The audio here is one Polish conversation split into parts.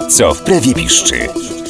Co w prawie piszczy.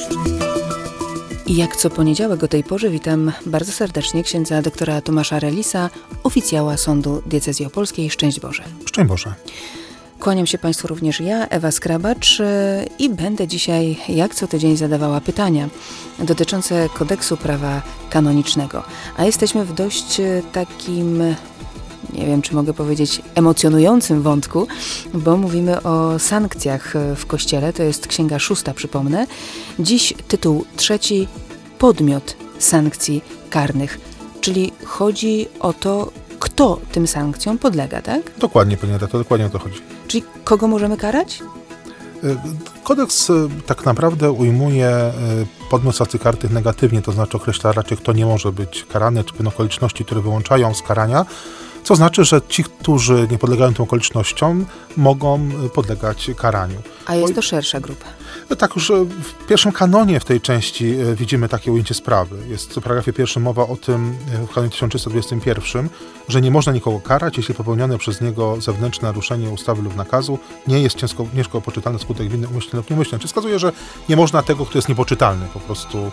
I jak co poniedziałek o tej porze witam bardzo serdecznie księdza doktora Tomasza Relisa, oficjała Sądu Diecezji Opolskiej. Szczęść Boże. Szczęść Boże. Kłaniam się Państwu również ja, Ewa Skrabacz, i będę dzisiaj jak co tydzień zadawała pytania dotyczące kodeksu prawa kanonicznego. A jesteśmy w dość takim, nie wiem czy mogę powiedzieć, emocjonującym wątku, bo mówimy o sankcjach w Kościele. To jest Księga 6, przypomnę. Dziś tytuł 3. Podmiot sankcji karnych. Czyli chodzi o to, kto tym sankcjom podlega, tak? Dokładnie, panie redaktor, dokładnie o to chodzi. Czyli kogo możemy karać? Kodeks tak naprawdę ujmuje podmiot sankcji karnych negatywnie, to znaczy określa raczej, kto nie może być karany, czy pewne okoliczności, które wyłączają z karania, co znaczy, że ci, którzy nie podlegają tym okolicznościom, mogą podlegać karaniu. A jest to szersza grupa. Tak, już w pierwszym kanonie w tej części widzimy takie ujęcie sprawy. Jest w paragrafie 1 mowa o tym, w kanonie 1321, że nie można nikogo karać, jeśli popełnione przez niego zewnętrzne naruszenie ustawy lub nakazu nie jest ciężko poczytalny skutek winy umyślnej lub nieumyślnej. Czyli wskazuje, że nie można tego, kto jest niepoczytalny, po prostu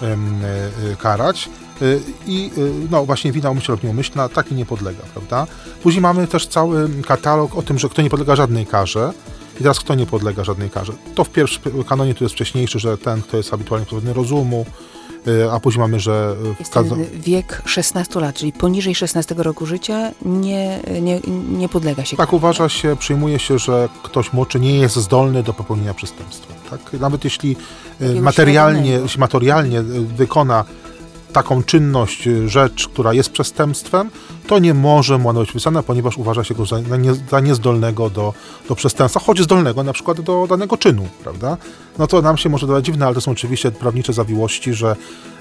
karać. I no właśnie wina umyślna lub nieumyślna taki nie podlega, prawda? Później mamy też cały katalog o tym, że kto nie podlega żadnej karze. I teraz kto nie podlega żadnej karze? To w pierwszym kanonie tu jest wcześniejszy, że ten, kto jest habitualnie pozbawiony rozumu, a później mamy, że... Jest ten wiek 16 lat, czyli poniżej 16 roku życia nie podlega się. Tak uważa się, przyjmuje się, ktoś młodszy nie jest zdolny do popełnienia przestępstwa. Tak? Nawet jeśli materialnie wykona taką czynność, rzecz, która jest przestępstwem, to nie może mu ona być wpisana, ponieważ uważa się go za niezdolnego do przestępstwa, choć zdolnego na przykład do danego czynu, prawda? No to nam się może wydawać dziwne, ale to są oczywiście prawnicze zawiłości, że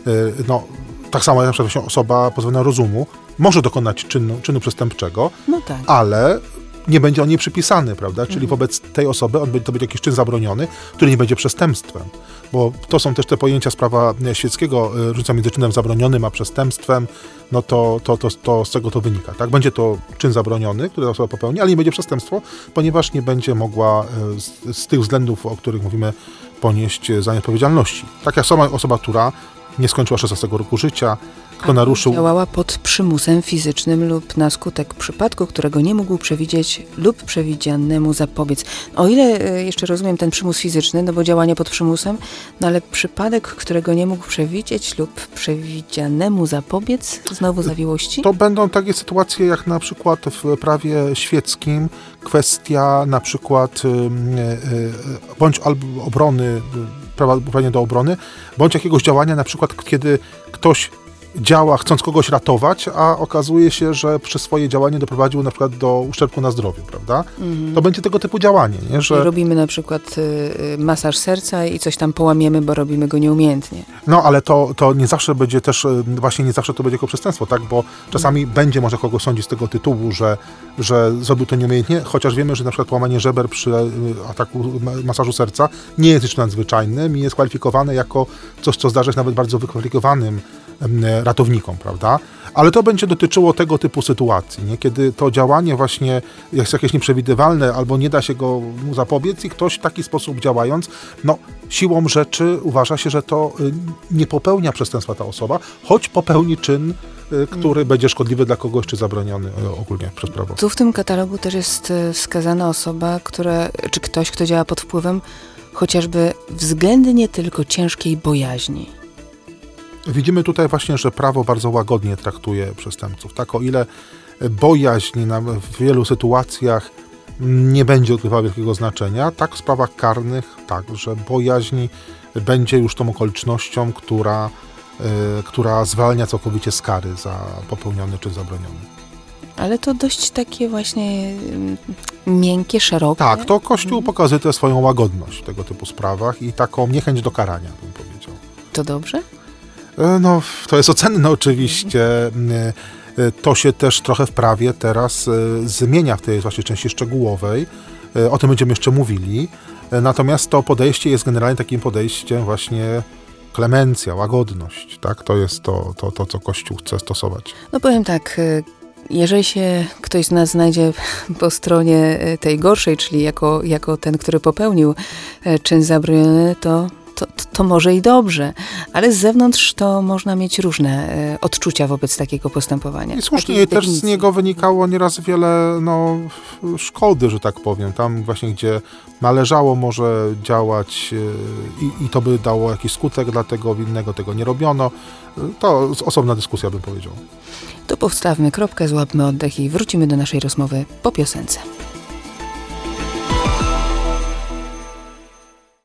tak samo jak na przykład osoba pozbawiona rozumu może dokonać czynu przestępczego, no tak, ale nie będzie on jej przypisany, prawda? Czyli wobec tej osoby to będzie jakiś czyn zabroniony, który nie będzie przestępstwem. Bo to są też te pojęcia z prawa świeckiego, różnica między czynem zabronionym a przestępstwem, no to z czego to wynika, tak? Będzie to czyn zabroniony, który osoba popełni, ale nie będzie przestępstwo, ponieważ nie będzie mogła z tych względów, o których mówimy, ponieść za nie odpowiedzialności. Tak jak osoba, która nie skończyła 16 roku życia, kto naruszył... Działała pod przymusem fizycznym lub na skutek przypadku, którego nie mógł przewidzieć lub przewidzianemu zapobiec. O ile jeszcze rozumiem ten przymus fizyczny, no bo działanie pod przymusem, no ale przypadek, którego nie mógł przewidzieć lub przewidzianemu zapobiec, znowu zawiłości? To będą takie sytuacje jak na przykład w prawie świeckim, kwestia na przykład bądź albo obrony, prawa do obrony, bądź jakiegoś działania, na przykład kiedy ktoś działa chcąc kogoś ratować, a okazuje się, że przez swoje działanie doprowadził na przykład do uszczerbku na zdrowiu, prawda? To będzie tego typu działanie, nie? Że robimy na przykład masaż serca i coś tam połamiemy, bo robimy go nieumiejętnie. No, ale to nie zawsze będzie też, właśnie nie zawsze to będzie jako przestępstwo, tak? Bo czasami będzie może kogoś sądzić z tego tytułu, że zrobił to nieumiejętnie, chociaż wiemy, że na przykład połamanie żeber przy ataku masażu serca nie jest niczym nadzwyczajnym i jest kwalifikowane jako coś, co zdarza się nawet bardzo wykwalifikowanym ratownikom, prawda? Ale to będzie dotyczyło tego typu sytuacji, nie? Kiedy to działanie właśnie jest jakieś nieprzewidywalne albo nie da się mu zapobiec i ktoś w taki sposób działając, siłą rzeczy uważa się, że to nie popełnia przestępstwa ta osoba, choć popełni czyn, który będzie szkodliwy dla kogoś, czy zabroniony ogólnie przez prawo. Tu w tym katalogu też jest wskazana osoba, czy ktoś, kto działa pod wpływem chociażby względnie tylko ciężkiej bojaźni. Widzimy tutaj właśnie, że prawo bardzo łagodnie traktuje przestępców. Tak, o ile bojaźń w wielu sytuacjach nie będzie odgrywała wielkiego znaczenia, tak w sprawach karnych, tak, że bojaźń będzie już tą okolicznością, która zwalnia całkowicie z kary za popełniony czy zabroniony. Ale to dość takie właśnie miękkie, szerokie. Tak, to Kościół pokazuje tę swoją łagodność w tego typu sprawach i taką niechęć do karania, bym powiedział. To dobrze? To jest ocenne oczywiście. To się też trochę w prawie teraz zmienia w tej właśnie części szczegółowej. O tym będziemy jeszcze mówili. Natomiast to podejście jest generalnie takim podejściem właśnie klemencja, łagodność. Tak? To jest to, co Kościół chce stosować. No powiem tak, Jeżeli się ktoś z nas znajdzie po stronie tej gorszej, czyli jako ten, który popełnił czyn zabroniony, to może i dobrze, ale z zewnątrz to można mieć różne odczucia wobec takiego postępowania. I słusznie, Takiej też z definicji. niego wynikało nieraz wiele szkody, że tak powiem. Tam właśnie, gdzie należało może działać i to by dało jakiś skutek dla tego winnego, tego nie robiono. To osobna dyskusja, bym powiedział. To postawmy kropkę, złapmy oddech i wrócimy do naszej rozmowy po piosence.